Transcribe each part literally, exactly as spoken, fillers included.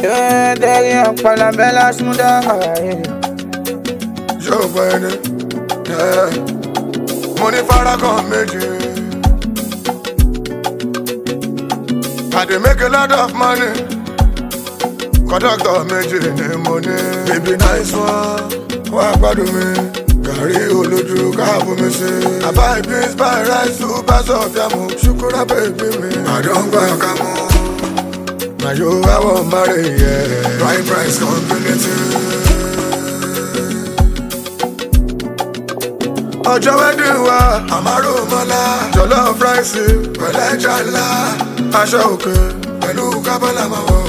Yeah, derrière par la belle Asmuda. Joe Biden, yeah. Money Farrakhan méjì. I dey make a lot of money. Conductor méjì ni mo ní. Baby nice one, wá gbádùn mi. Gàrí olójú káàbù mi sí. Àbá beans buy rice to pass off yamu. Ṣùkúrà baby mi. Àdóńgbà kámú. Now you I won't marry, yeah. Right price community. Ọjọ́ wedding wa, àmàrò mọ́lá. Jollof rice, pẹ̀lú ẹja ńlá. Aṣọ òkè, pẹ̀lú kábọ́là máa wọ̀.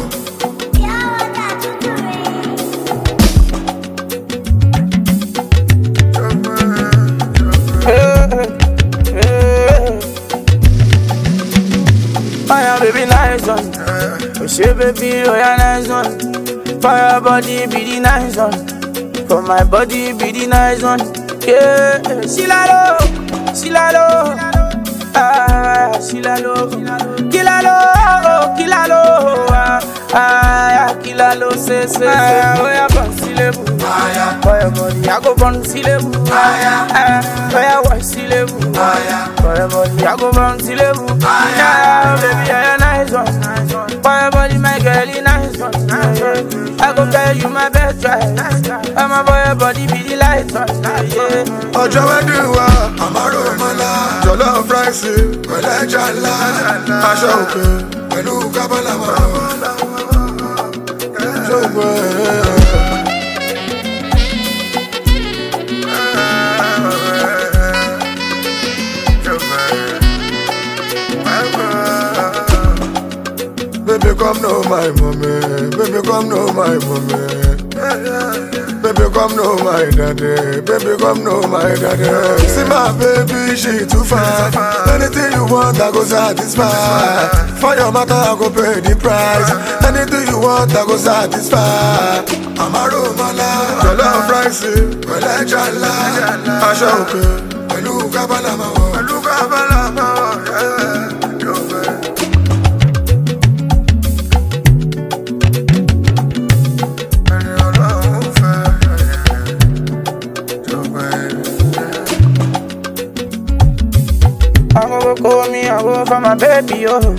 Fire baby nice one. Oh shit baby, oh yeah nice one. Fire body be the nice one. For my body be the nice one. Yeah, Silalo, Silalo, ah, Silalo, Kilalo, Kilalo, ah, ah, Kilalo, say, say, say, oh yeah, Bonsilebu, ah, for your body, I go Bonsilebu, ah, for your wife, Silebu, ah, for your body, I go Bonsilebu, ah, baby, you're a nice one, nice one, for your body, my girl, you nice one, nice one. I go tell you my best try, I'm a boy, your body be the light one, yeah. Ọjọ́ wedding wa, àmàrò mọ́lá. Jollof rice, pẹ̀lú ẹja ńlá. Aṣọ òkè, pẹ̀lú kábọ́là máa wọ̀. Ṣùgbọ́n baby come know my mommy, baby come know my mommy. Baby come know my daddy, baby come know my daddy. See my baby, she too fine. Anything you want, I go satisfy. For your matter, I go pay the price. Anything you want, I go satisfy. Àmàrò mọ́lá, jollof rice, pẹ̀lú ẹja ńlá. Aṣọ òkè, pẹ̀lú kábọ́là máa wọ̀. Pẹ̀lú kábọ́là máa wọ̀, yeah. I go call me, I go for my baby, oh.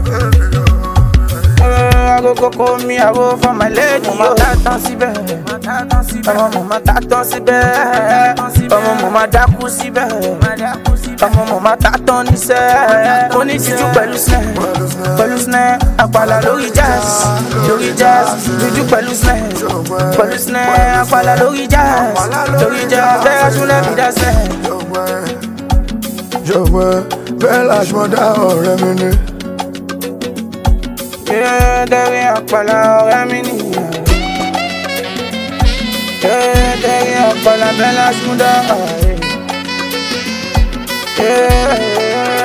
I go go call me, I go for my lady, oh. Tatan sibe, ọmọ mama tatan sibe, ọmọ mama daku sibe, ọmọ mama tatan nise. Mo ní juju pẹ̀lú snare, pẹ̀lú snare, àpàlà lórí jazz, lórí jazz. Juju pẹ̀lú snare, pẹ̀lú snare, àpàlà lórí jazz, lórí jazz. Bẹ́ẹ̀ súnlẹ̀ mi dá snare. Jọ̀wọ́ bẹ́ẹ̀ làṣmọ́dá ọ̀rẹ́ mi ni. Yeah, derrière àpàlà ọ̀rẹ́ mi nìyẹn. Yeah, derrière àpàlà bẹ́ẹ̀ làṣmọ́dá ọ̀rẹ́ mi. Yeah.